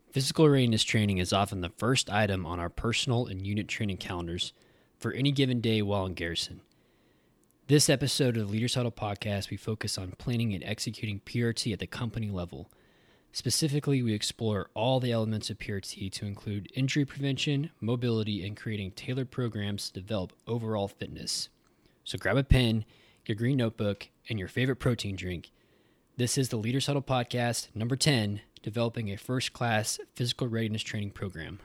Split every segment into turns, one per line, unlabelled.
Physical readiness training is often the first item on our personal and unit training calendars for any given day while in garrison. This episode of the Leaders Huddle podcast, we focus on planning and executing PRT at the company level. Specifically, we explore all the elements of PRT to include injury prevention, mobility, and creating tailored programs to develop overall fitness. So grab a pen, your green notebook, and your favorite protein drink. This is the Leaders Huddle podcast, number 10, developing a first-class physical readiness training program.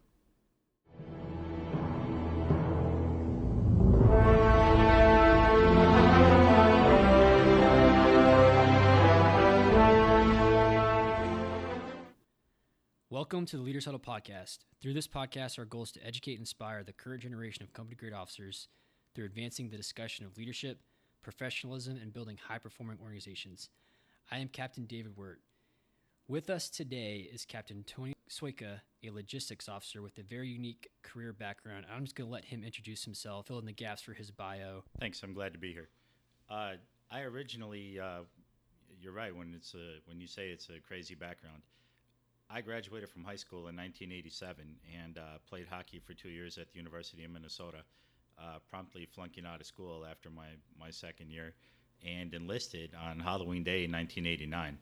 Welcome to the Leaders Huddle podcast. Through this podcast, our goal is to educate and inspire the current generation of company-grade officers through advancing the discussion of leadership, professionalism, and building high-performing organizations. I am Captain David Wirt. With us today is Captain Tony Soika, a logistics officer with a very unique career background. I'm just going to let him introduce himself, fill in the gaps for his bio.
Thanks. I'm glad to be here. I originally, you're right when you say it's a crazy background. I graduated from high school in 1987 and played hockey for 2 years at the University of Minnesota, promptly flunking out of school after my second year, and enlisted on Halloween Day in 1989.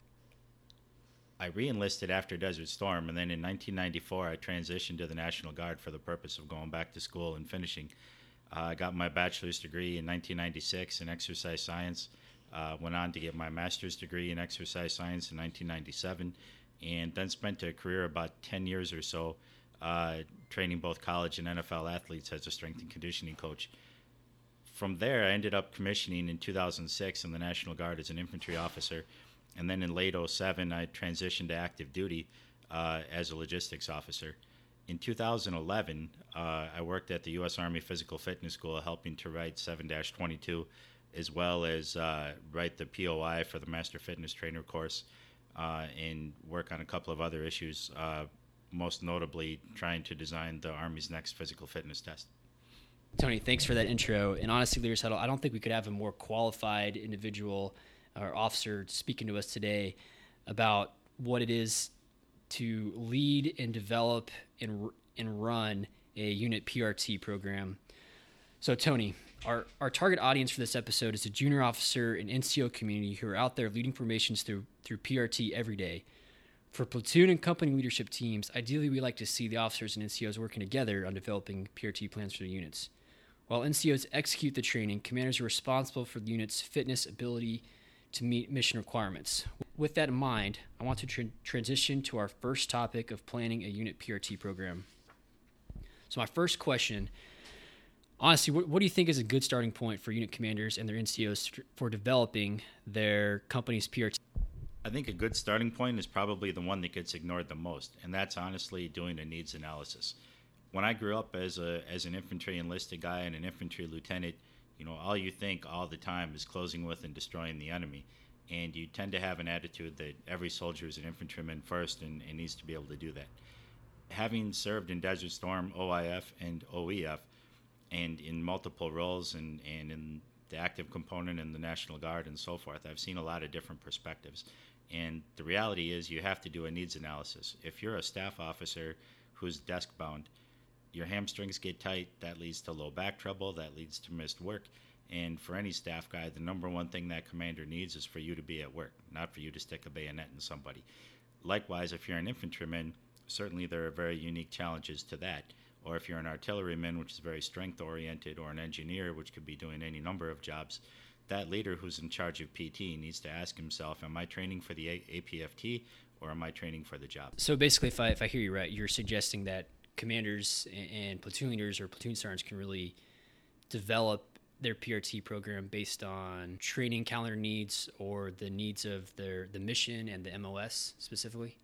I re-enlisted after Desert Storm, and then in 1994 I transitioned to the National Guard for the purpose of going back to school and finishing. I got my bachelor's degree in 1996 in exercise science, went on to get my master's degree in exercise science in 1997, and then spent a career about 10 years or so training both college and NFL athletes as a strength and conditioning coach. From there, I ended up commissioning in 2006 in the National Guard as an infantry officer, and then in late 2007, I transitioned to active duty as a logistics officer. In 2011, I worked at the U.S. Army Physical Fitness School helping to write 7-22, as well as write the POI for the Master Fitness Trainer course, and work on a couple of other issues, most notably trying to design the Army's next physical fitness test.
Tony, thanks for that intro. And honestly, Leaders Huddle, I don't think we could have a more qualified individual or officer speaking to us today about what it is to lead and develop and run a unit PRT program. So, Tony, our target audience for this episode is a junior officer and NCO community who are out there leading formations through PRT every day. For platoon and company leadership teams, ideally we like to see the officers and NCOs working together on developing PRT plans for the units. While NCOs execute the training, commanders are responsible for the unit's fitness ability to meet mission requirements. With that in mind, I want to transition to our first topic of planning a unit PRT program. So my first question, honestly, what do you think is a good starting point for unit commanders and their NCOs for developing their company's PRT?
I think a good starting point is probably the one that gets ignored the most, and that's honestly doing a needs analysis. When I grew up as an infantry enlisted guy and an infantry lieutenant, all you think all the time is closing with and destroying the enemy. And you tend to have an attitude that every soldier is an infantryman first and needs to be able to do that. Having served in Desert Storm, OIF, and OEF, and in multiple roles and in the active component in the National Guard and so forth, I've seen a lot of different perspectives. And the reality is you have to do a needs analysis. If you're a staff officer who's desk-bound, your hamstrings get tight, that leads to low back trouble, that leads to missed work. And for any staff guy, the number one thing that commander needs is for you to be at work, not for you to stick a bayonet in somebody. Likewise, if you're an infantryman, certainly there are very unique challenges to that. Or if you're an artilleryman, which is very strength-oriented, or an engineer, which could be doing any number of jobs, that leader who's in charge of PT needs to ask himself, am I training for the APFT or am I training for the job?
So basically, if I hear you right, you're suggesting that commanders and platoon leaders or platoon sergeants can really develop their PRT program based on training calendar needs or the needs of the mission and the MOS specifically?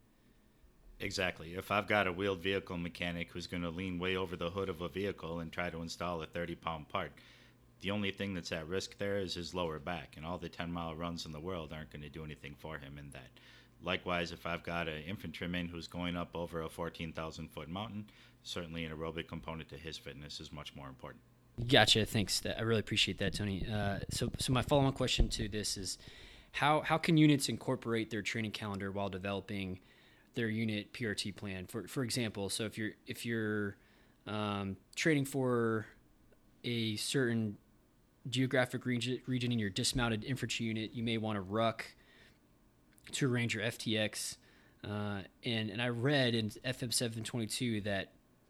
Exactly. If I've got a wheeled vehicle mechanic who's going to lean way over the hood of a vehicle and try to install a 30-pound part, the only thing that's at risk there is his lower back, and all the 10-mile runs in the world aren't going to do anything for him in that. Likewise, if I've got an infantryman who's going up over a 14,000-foot mountain, certainly an aerobic component to his fitness is much more important.
Gotcha. Thanks. I really appreciate that, Tony. So my follow-on question to this is, how can units incorporate their training calendar while developing their unit PRT plan. For example, so if you're training for a certain geographic region in your dismounted infantry unit, you may want to ruck to arrange your FTX. And I read in FM 722 that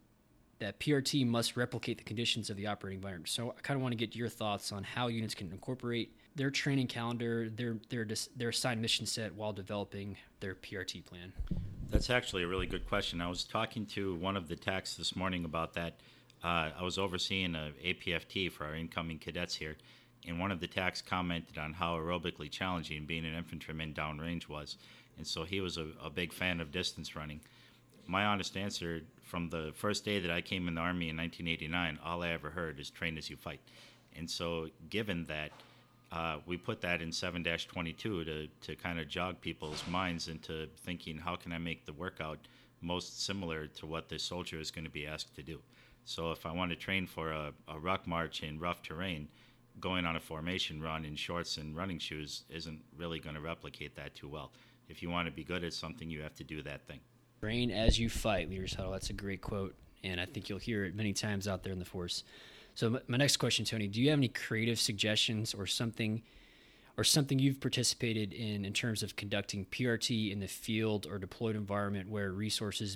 PRT must replicate the conditions of the operating environment. So I kind of want to get your thoughts on how units can incorporate their training calendar, their assigned mission set while developing their PRT plan.
That's actually a really good question. I was talking to one of the techs this morning about that. I was overseeing a APFT for our incoming cadets here, and one of the techs commented on how aerobically challenging being an infantryman downrange was. And so he was a big fan of distance running. My honest answer, from the first day that I came in the Army in 1989, all I ever heard is train as you fight. And so given that, we put that in 7-22 to kind of jog people's minds into thinking, how can I make the workout most similar to what the soldier is going to be asked to do? So if I want to train for a ruck march in rough terrain, going on a formation run in shorts and running shoes isn't really going to replicate that too well. If you want to be good at something, you have to do that thing.
Train as you fight, Leaders Huddle. That's a great quote, and I think you'll hear it many times out there in the force. So my next question, Tony, do you have any creative suggestions or something you've participated in terms of conducting PRT in the field or deployed environment where resources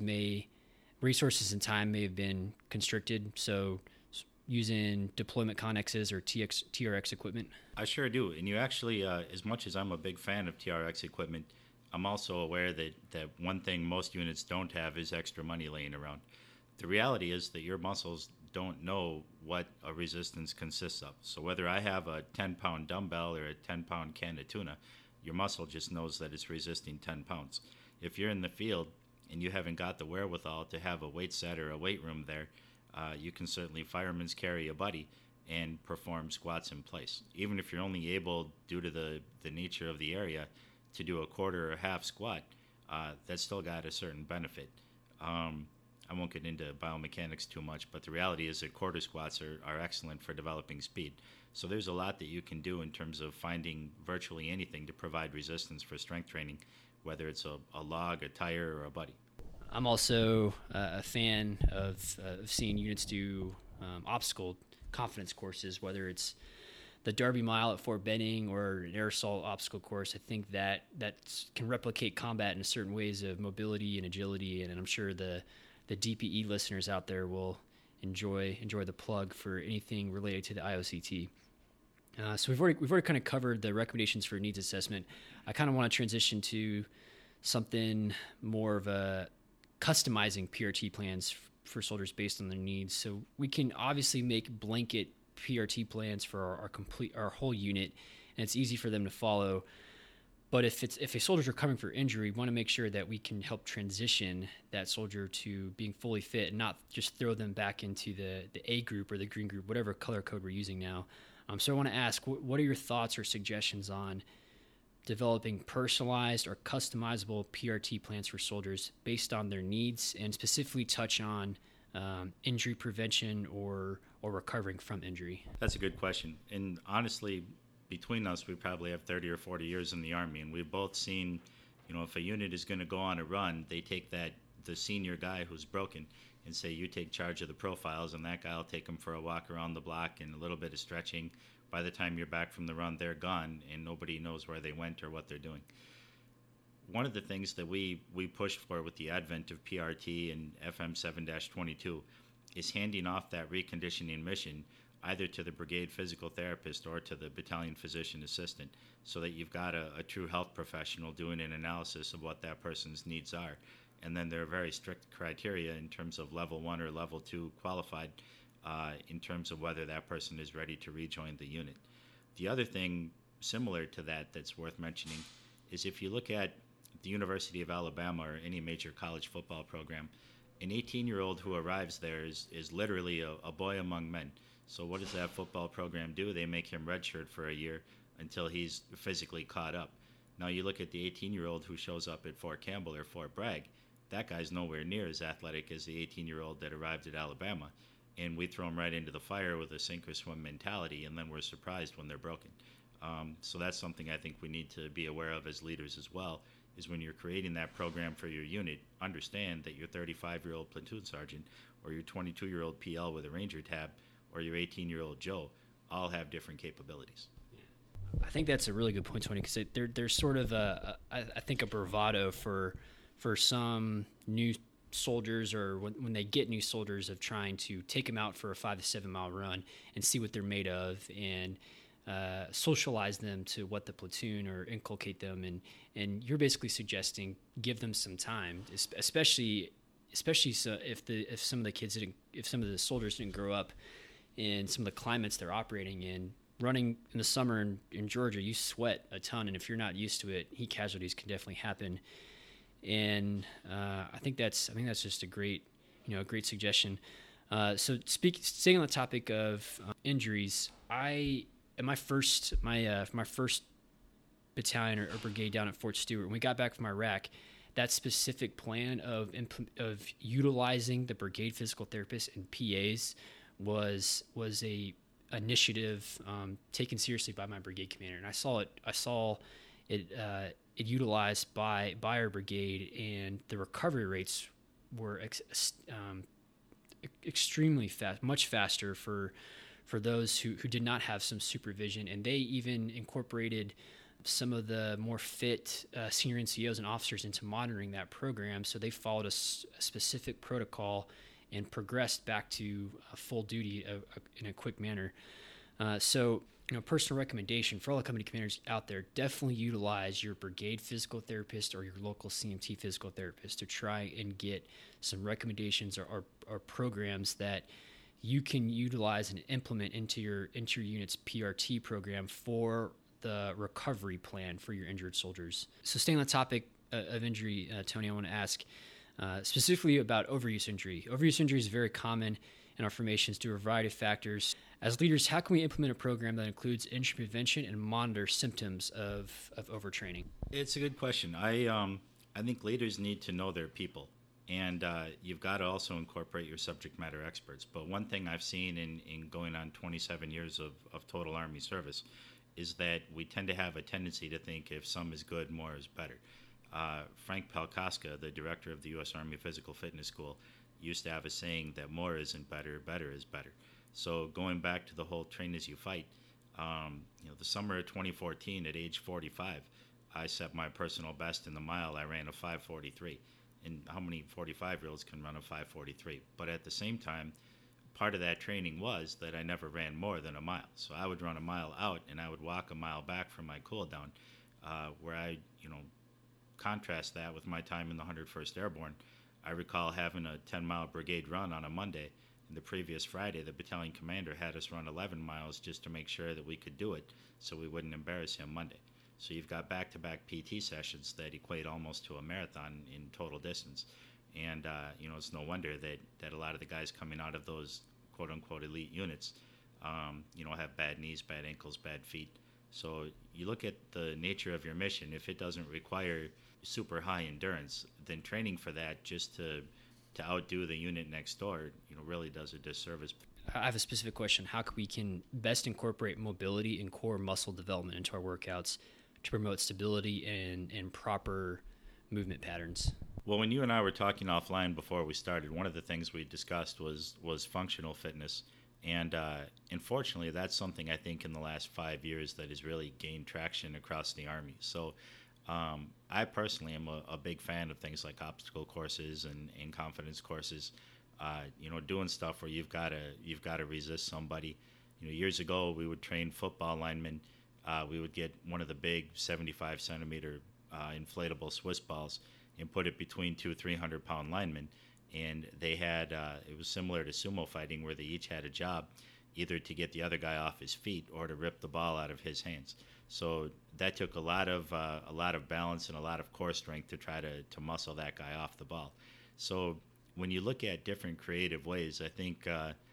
and time may have been constricted? So using deployment connexes or TRX equipment?
I sure do. And you actually, as much as I'm a big fan of TRX equipment, I'm also aware that one thing most units don't have is extra money laying around. The reality is that your muscles don't know what a resistance consists of. So whether I have a 10-pound dumbbell or a 10-pound can of tuna, your muscle just knows that it's resisting 10 pounds. If you're in the field and you haven't got the wherewithal to have a weight set or a weight room there, you can certainly fireman's carry a buddy and perform squats in place. Even if you're only able, due to the nature of the area, to do a quarter or a half squat, that's still got a certain benefit. I won't get into biomechanics too much, but the reality is that quarter squats are excellent for developing speed. So there's a lot that you can do in terms of finding virtually anything to provide resistance for strength training, whether it's a log, a tire, or a buddy.
I'm also a fan of seeing units do obstacle confidence courses, whether it's the Derby Mile at Fort Benning or an air assault obstacle course. I think that can replicate combat in certain ways of mobility and agility, and I'm sure the DPE listeners out there will enjoy the plug for anything related to the IOCT. So we've already kind of covered the recommendations for needs assessment. I kind of want to transition to something more of a customizing PRT plans for soldiers based on their needs. So we can obviously make blanket PRT plans for our whole unit, and it's easy for them to follow. But if a soldiers are coming for injury, we want to make sure that we can help transition that soldier to being fully fit and not just throw them back into the A group or the green group, whatever color code we're using now. So I want to ask, what are your thoughts or suggestions on developing personalized or customizable PRT plans for soldiers based on their needs, and specifically touch on injury prevention or recovering from injury?
That's a good question. And honestly, between us, we probably have 30 or 40 years in the Army, and we've both seen, if a unit is going to go on a run, they take the senior guy who's broken and say, you take charge of the profiles, and that guy will take them for a walk around the block and a little bit of stretching. By the time you're back from the run, they're gone, and nobody knows where they went or what they're doing. One of the things that we pushed for with the advent of PRT and FM 7-22 is handing off that reconditioning mission either to the brigade physical therapist or to the battalion physician assistant, so that you've got a true health professional doing an analysis of what that person's needs are. And then there are very strict criteria in terms of level 1 or level 2 qualified in terms of whether that person is ready to rejoin the unit. The other thing similar to that that's worth mentioning is if you look at the University of Alabama or any major college football program, an 18-year-old who arrives there is literally a boy among men. So what does that football program do? They make him redshirt for a year until he's physically caught up. Now you look at the 18-year-old who shows up at Fort Campbell or Fort Bragg, that guy's nowhere near as athletic as the 18-year-old that arrived at Alabama. And we throw them right into the fire with a sink or swim mentality, and then we're surprised when they're broken. So that's something I think we need to be aware of as leaders as well, is when you're creating that program for your unit, understand that your 35-year-old platoon sergeant or your 22-year-old PL with a Ranger tab or your 18-year-old Joe all have different capabilities.
I think that's a really good point, Tony, because there's sort of I think a bravado for some new soldiers, or when they get new soldiers, of trying to take them out for a 5 to 7 mile run and see what they're made of, and socialize them to what the platoon, or inculcate them, and you're basically suggesting give them some time, especially so if some of the soldiers didn't grow up in some of the climates they're operating in. Running in the summer in Georgia, you sweat a ton, and if you're not used to it, heat casualties can definitely happen. And I think that's just a great suggestion. So staying on the topic of injuries, at my first battalion or brigade down at Fort Stewart, when we got back from Iraq, that specific plan of utilizing the brigade physical therapists and PAs was a initiative taken seriously by my brigade commander, and I saw it utilized by our brigade, and the recovery rates were extremely fast, much faster for those who did not have some supervision. And they even incorporated some of the more fit senior NCOs and officers into monitoring that program, so they followed a specific protocol and progressed back to full duty in a quick manner. So, personal recommendation for all the company commanders out there: definitely utilize your brigade physical therapist or your local CMT physical therapist to try and get some recommendations or programs that you can utilize and implement into your unit's PRT program for the recovery plan for your injured soldiers. So, staying on the topic of injury, Tony, I want to ask specifically about overuse injury. Overuse injury is very common in our formations due to a variety of factors. As leaders, how can we implement a program that includes injury prevention and monitor symptoms of overtraining?
It's a good question. I think leaders need to know their people, and you've got to also incorporate your subject matter experts. But one thing I've seen in going on 27 years of total Army service is that we tend to have a tendency to think if some is good, more is better. Frank Palkowska, the director of the U.S. Army Physical Fitness School, used to have a saying that more isn't better, better is better. So going back to the whole train as you fight, the summer of 2014 at age 45, I set my personal best in the mile. I ran a 5:43. And how many 45-year-olds can run a 5:43? But at the same time, part of that training was that I never ran more than a mile. So I would run a mile out, and I would walk a mile back from my cool down, where I, contrast that with my time in the 101st Airborne. I recall having a 10-mile brigade run on a Monday, and the previous Friday, the battalion commander had us run 11 miles just to make sure that we could do it so we wouldn't embarrass him Monday. So you've got back-to-back PT sessions that equate almost to a marathon in total distance. And, it's no wonder that a lot of the guys coming out of those quote-unquote elite units, have bad knees, bad ankles, bad feet. So you look at the nature of your mission. If it doesn't require super high endurance, then training for that just to outdo the unit next door, really does a disservice.
I have a specific question. How we can best incorporate mobility and core muscle development into our workouts to promote stability and proper movement patterns?
Well, when you and I were talking offline before we started, one of the things we discussed was functional fitness. And unfortunately, that's something I think in the last 5 years that has really gained traction across the Army. So I personally am a big fan of things like obstacle courses and confidence courses, doing stuff where you've got to resist somebody. Years ago, we would train football linemen. We would get one of the big 75-centimeter inflatable Swiss balls and put it between 200-300-pound linemen. And they had, it was similar to sumo fighting, where they each had a job, either to get the other guy off his feet or to rip the ball out of his hands. So that took a lot of balance and a lot of core strength to try to muscle that guy off the ball. So when you look at different creative ways, I think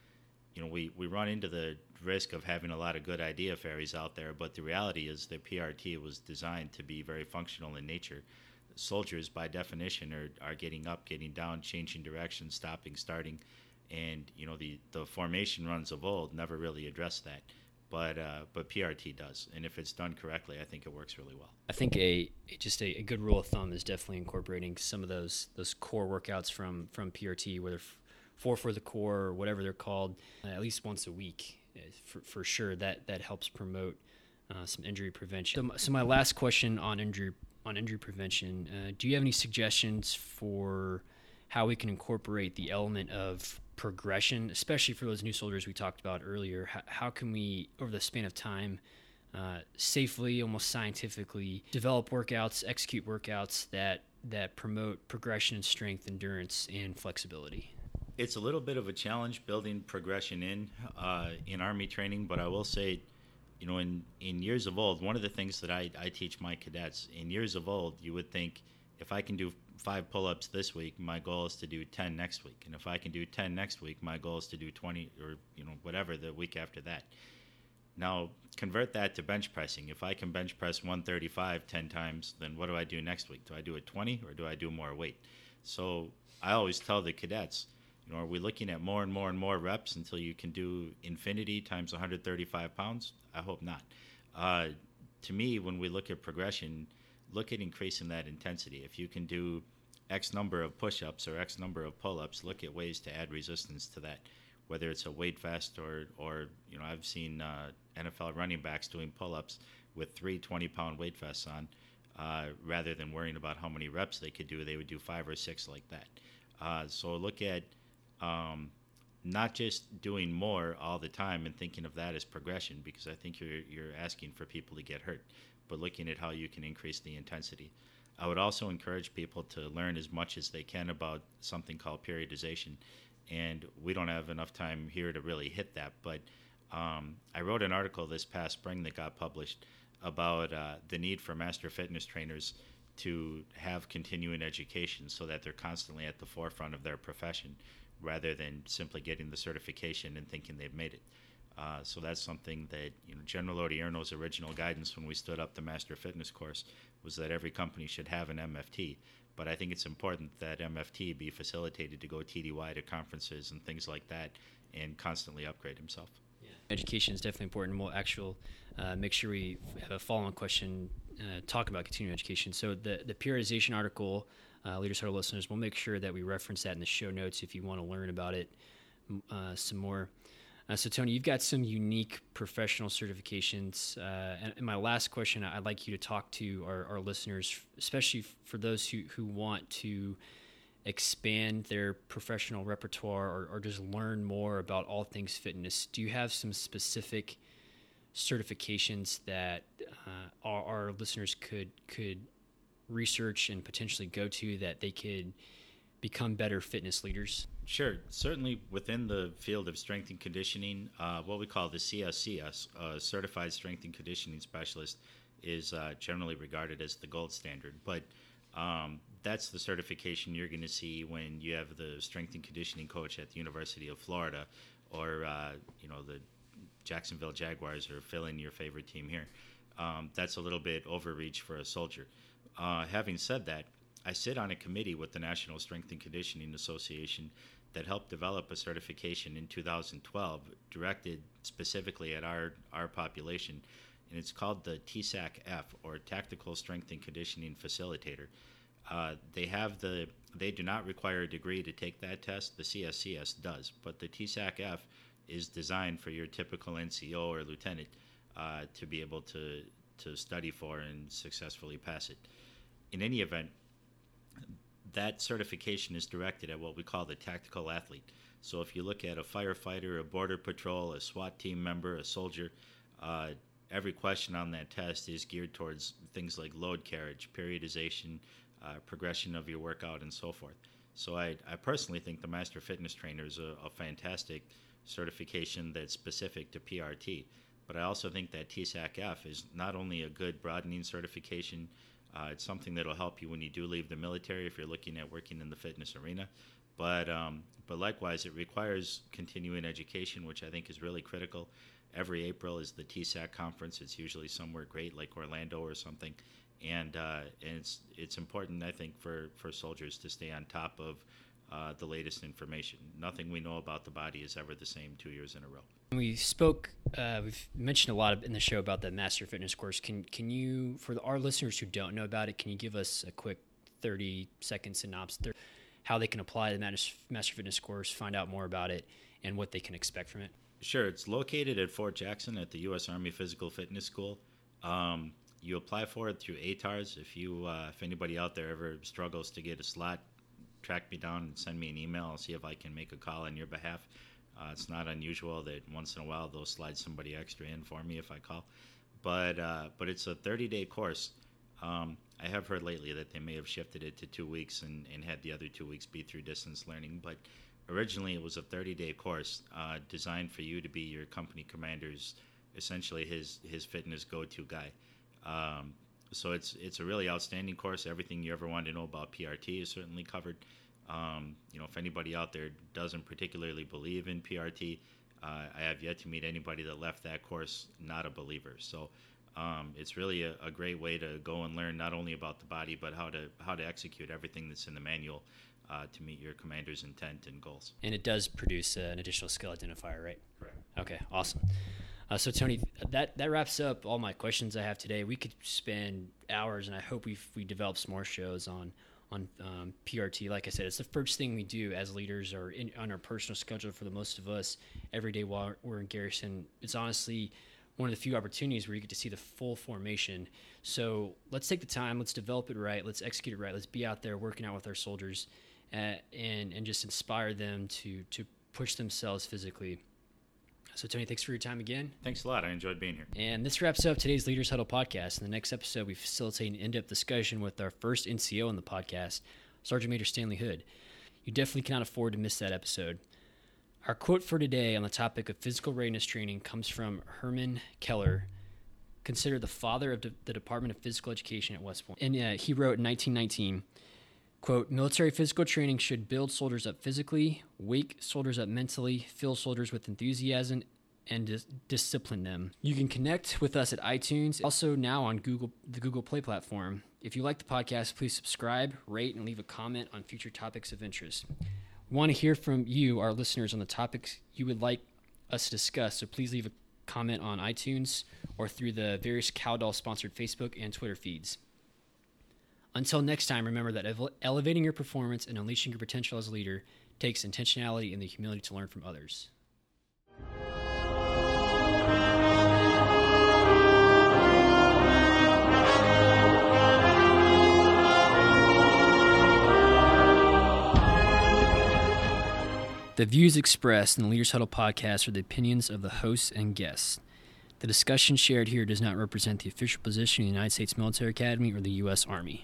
we run into the risk of having a lot of good idea fairies out there, but the reality is that PRT was designed to be very functional in nature. Soldiers, by definition, are getting up, getting down, changing direction, stopping, starting, and the formation runs of old never really addressed that. but PRT does, and if it's done correctly, I think it works really well.
I think a good rule of thumb is definitely incorporating some of those core workouts from PRT, whether four for the core or whatever they're called, at least once a week, for sure. That helps promote some injury prevention. So my last question on injury prevention: do you have any suggestions for how we can incorporate the element of progression, especially for those new soldiers we talked about earlier? How can we, over the span of time, safely, almost scientifically, develop workouts, execute workouts that promote progression, strength, endurance, and flexibility?
It's a little bit of a challenge building progression in Army training, but I will say, in years of old, one of the things that I teach my cadets, in years of old, you would think, if I can do 5 pull-ups this week, my goal is to do 10 next week. And if I can do 10 next week, my goal is to do 20 or, whatever the week after that. Now, convert that to bench pressing. If I can bench press 135 10 times, then what do I do next week? Do I do it 20 or do I do more weight? So I always tell the cadets, are we looking at more and more and more reps until you can do infinity times 135 pounds? I hope not. To me, when we look at progression, look at increasing that intensity. If you can do X number of push-ups or X number of pull-ups, look at ways to add resistance to that, whether it's a weight vest or I've seen NFL running backs doing pull-ups with 3 20-pound weight vests on. Rather than worrying about how many reps they could do, they would do 5 or 6 like that. So look at not just doing more all the time and thinking of that as progression, because I think you're asking for people to get hurt, but looking at how you can increase the intensity. I would also encourage people to learn as much as they can about something called periodization, and we don't have enough time here to really hit that, but I wrote an article this past spring that got published about the need for master fitness trainers to have continuing education so that they're constantly at the forefront of their profession, rather than simply getting the certification and thinking they've made it. So that's something that General Odierno's original guidance when we stood up the Master Fitness course was that every company should have an MFT. But I think it's important that MFT be facilitated to go TDY to conferences and things like that and constantly upgrade himself.
Yeah. Education is definitely important. We'll make sure we have a follow-on question talking about continuing education. So the periodization article, Leaders Huddle listeners, we'll make sure that we reference that in the show notes if you want to learn about it some more. So, Tony, you've got some unique professional certifications. And my last question, I'd like you to talk to our listeners, especially for those who want to expand their professional repertoire or just learn more about all things fitness. Do you have some specific certifications that our listeners could research and potentially go to that they could become better fitness leaders?
Sure. Certainly within the field of strength and conditioning, what we call the CSCS, Certified Strength and Conditioning Specialist, is generally regarded as the gold standard. But that's the certification you're going to see when you have the strength and conditioning coach at the University of Florida or, the Jacksonville Jaguars, or fill in your favorite team here. That's a little bit overreach for a soldier. Having said that, I sit on a committee with the National Strength and Conditioning Association that helped develop a certification in 2012 directed specifically at our population, and it's called the TSAC-F, or Tactical Strength and Conditioning Facilitator. They do not require a degree to take that test. The CSCS does, but the TSAC-F is designed for your typical NCO or lieutenant to be able to study for and successfully pass it. In any event, that certification is directed at what we call the tactical athlete. So if you look at a firefighter, a border patrol, a SWAT team member, a soldier, every question on that test is geared towards things like load carriage, periodization, progression of your workout, and so forth. So I personally think the Master Fitness Trainer is a fantastic certification that's specific to PRT. But I also think that TSAC-F is not only a good broadening certification, it's something that will help you when you do leave the military if you're looking at working in the fitness arena. But likewise, it requires continuing education, which I think is really critical. Every April is the TSAC conference. It's usually somewhere great like Orlando or something. And it's important, I think, for soldiers to stay on top of the latest information. Nothing we know about the body is ever the same 2 years in a row.
We've mentioned a lot in the show about the Master Fitness course. Can you, for our listeners who don't know about it, can you give us a quick 30-second synopsis how they can apply the Master Fitness course, find out more about it, and what they can expect from it?
Sure. It's located at Fort Jackson at the U.S. Army Physical Fitness School. You apply for it through ATARS. If anybody out there ever struggles to get a slot, track me down and send me an email. I'll see if I can make a call on your behalf. It's not unusual that once in a while they'll slide somebody extra in for me if I call. But it's a 30-day course. I have heard lately that they may have shifted it to 2 weeks and had the other 2 weeks be through distance learning. But originally it was a 30-day course designed for you to be your company commander's, essentially his fitness go-to guy. So it's a really outstanding course. Everything you ever wanted to know about PRT is certainly covered. If anybody out there doesn't particularly believe in PRT, I have yet to meet anybody that left that course not a believer. So it's really a great way to go and learn not only about the body, but how to execute everything that's in the manual to meet your commander's intent and goals.
And it does produce an additional skill identifier, right?
Correct.
Okay, awesome. So Tony, that wraps up all my questions I have today. We could spend hours, and I hope we develop some more shows on PRT. Like I said, it's the first thing we do as leaders or on our personal schedule for the most of us every day while we're in garrison. It's honestly one of the few opportunities where you get to see the full formation. So let's take the time, let's develop it right, let's execute it right, let's be out there working out with our soldiers and just inspire them to push themselves physically. So, Tony, thanks for your time again.
Thanks a lot. I enjoyed being here.
And this wraps up today's Leaders Huddle podcast. In the next episode, we facilitate an in-depth discussion with our first NCO on the podcast, Sergeant Major Stanley Hood. You definitely cannot afford to miss that episode. Our quote for today on the topic of physical readiness training comes from Herman Keller, considered the father of the Department of Physical Education at West Point. And he wrote in 1919, quote, military physical training should build soldiers up physically, wake soldiers up mentally, fill soldiers with enthusiasm, and discipline them. You can connect with us at iTunes, also now on the Google Play platform. If you like the podcast, please subscribe, rate, and leave a comment on future topics of interest. We want to hear from you, our listeners, on the topics you would like us to discuss, so please leave a comment on iTunes or through the various Cowdoll-sponsored Facebook and Twitter feeds. Until next time, remember that elevating your performance and unleashing your potential as a leader takes intentionality and the humility to learn from others. The views expressed in the Leaders Huddle podcast are the opinions of the hosts and guests. The discussion shared here does not represent the official position of the United States Military Academy or the U.S. Army.